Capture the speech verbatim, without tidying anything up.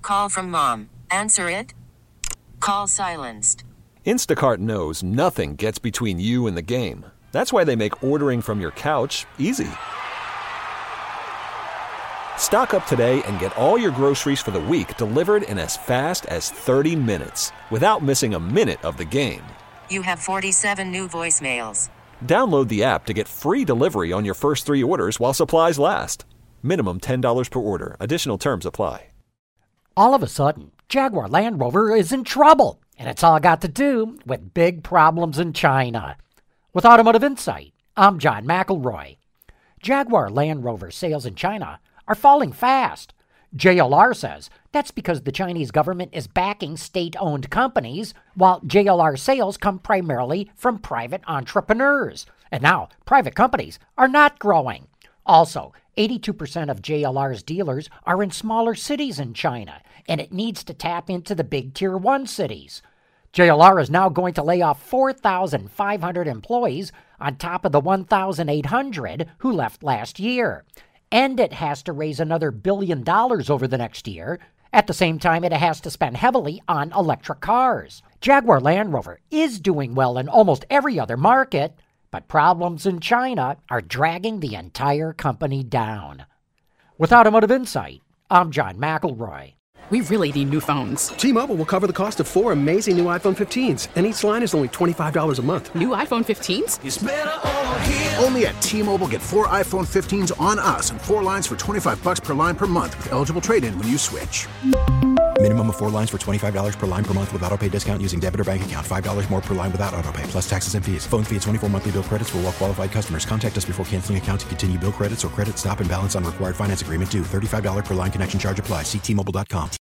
call from mom. Answer it. Call silenced. Instacart knows nothing gets between you and the game. That's why they make ordering from your couch easy. Stock up today and get all your groceries for the week delivered in as fast as thirty minutes without missing a minute of the game. You have forty-seven new voicemails. Download the app to get free delivery on your first three orders while supplies last. Minimum ten dollars per order. Additional terms apply. All of a sudden, Jaguar Land Rover is in trouble, and it's all got to do with big problems in China. With Automotive Insight, I'm John McElroy. Jaguar Land Rover sales in China are falling fast. J L R says that's because the Chinese government is backing state-owned companies, while J L R sales come primarily from private entrepreneurs. And now, private companies are not growing. Also, eighty-two percent of J L R's dealers are in smaller cities in China, and it needs to tap into the big Tier one cities. J L R is now going to lay off four thousand five hundred employees on top of the one thousand eight hundred who left last year. And it has to raise another billion dollars over the next year. At the same time, it has to spend heavily on electric cars. Jaguar Land Rover is doing well in almost every other market, but problems in China are dragging the entire company down. With Automotive Insight, I'm John McElroy. We really need new phones. T-Mobile will cover the cost of four amazing new iPhone fifteens, and each line is only twenty-five dollars a month. New iPhone fifteens? It's better over here. Only at T-Mobile, get four iPhone fifteens on us and four lines for twenty-five dollars per line per month with eligible trade-in when you switch. Minimum of four lines for twenty-five dollars per line per month with autopay discount using debit or bank account. five dollars more per line without autopay, plus taxes and fees. Phone fee at twenty-four monthly bill credits for well-qualified customers. Contact us before canceling account to continue bill credits or credit stop and balance on required finance agreement due. thirty-five dollars per line connection charge applies. See T Mobile dot com.